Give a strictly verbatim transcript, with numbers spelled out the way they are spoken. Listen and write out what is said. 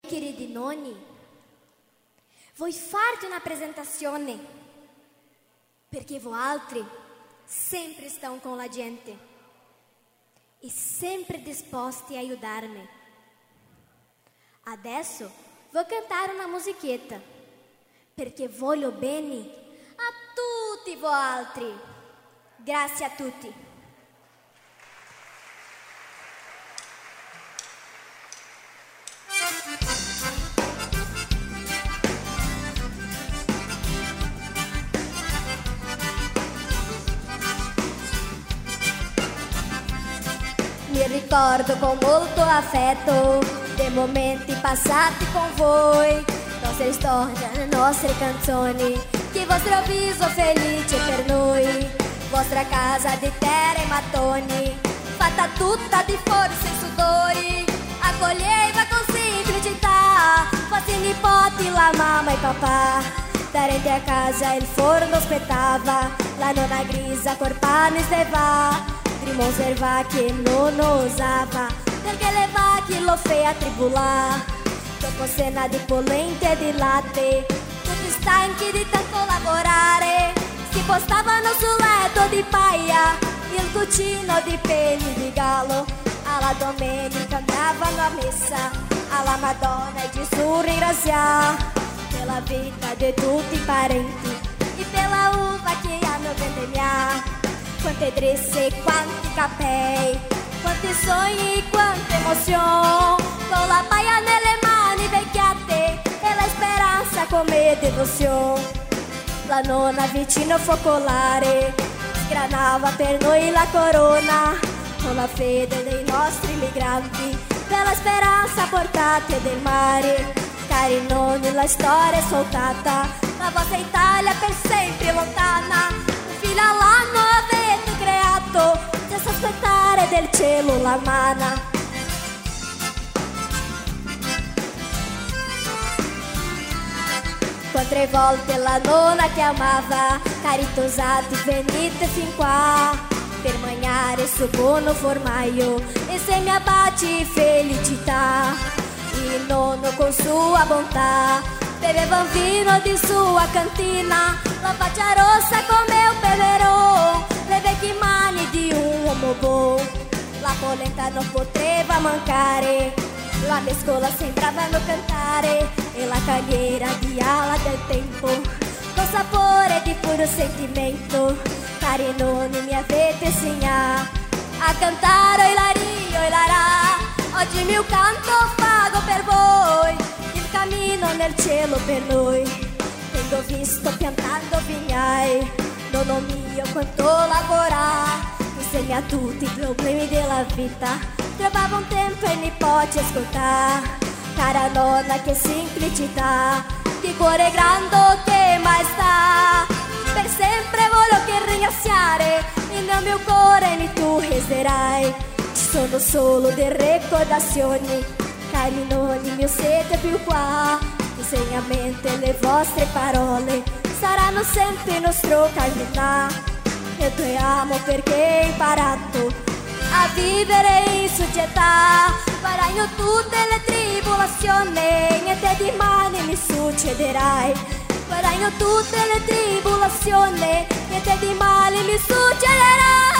Queridi nonni, vuoi farti una presentazione? Perché voi altri sempre stanno con la gente e sempre disposti a aiutarmi. Adesso vou cantare una musichetta perché voglio bene a tutti voi altri. Grazie a tutti. Mi ricordo con molto affetto dei momenti passati con voi, nostre storie, nostre canzoni, che il vostro viso felice per noi, vostra casa di terra e mattoni, fatta tutta di forze e sudori, accoglieva con semplicità, vostri nipoti, la mamma e papà. Davanti a casa il forno aspettava, la nonna grisa col pane stava. Prima osserva che non osava, perché le vacche lo feia tribulare. Dopo cena di polenta e di latte, tutti stanchi di tanto lavorare, si postavano sul letto di paia, il cucino di peli di gallo. Alla domenica andavano a messa, alla Madonna e Gesù ringrazia, per la vita di tutti i parenti e per la uva che hanno vendemmiato. Quante dresse, quanti capelli, quanti sogni, quante emozioni, con la paia nelle mani vecchiate e la speranza come devozione. La nonna vicino focolare sgranava per noi la corona, con la fede dei nostri migranti, per la speranza portate del mare. Cari nonni, la storia è soltata, la vostra Italia per sempre lontana, fino all'anno avete creato, senza aspettare del cielo la manna. Quante volte la nonna chiamava, caritosati venite fin qua, per mangiare il suo buono formaio e se mi abbaci felicità. Il nonno con sua bontà beveva un vino di sua cantina, la faccia rossa come un peverone, le vecchie mani di un uomo buono. La polenta non poteva mancare, la mescola sembravano cantare, e la cagliera di ala del tempo, con sapore di puro sentimento. Cari nonni, mi avete insegnato a cantare o ilario e larà. Oggi il mio canto pago per voi, il cammino nel cielo per noi. Tengo visto piantando vignai, nonno mio quanto lavora, insegna tutti i problemi della vita, trovava un tempo e nipote ascoltare. Cara nonna, che semplicità, di cuore grande, che maestà, per sempre voglio che ringraziare, e nel mio cuore ni tu resterai. Ci sono solo delle ricordazioni, cari nonni, mio siete più qua, insegnamento le vostre parole saranno sempre il nostro cammino. E ti amo perché hai imparato a vivere in società, faranno tutte le tribolazioni, niente di male mi succederai. Faranno tutte le tribolazioni, niente di male mi succederà.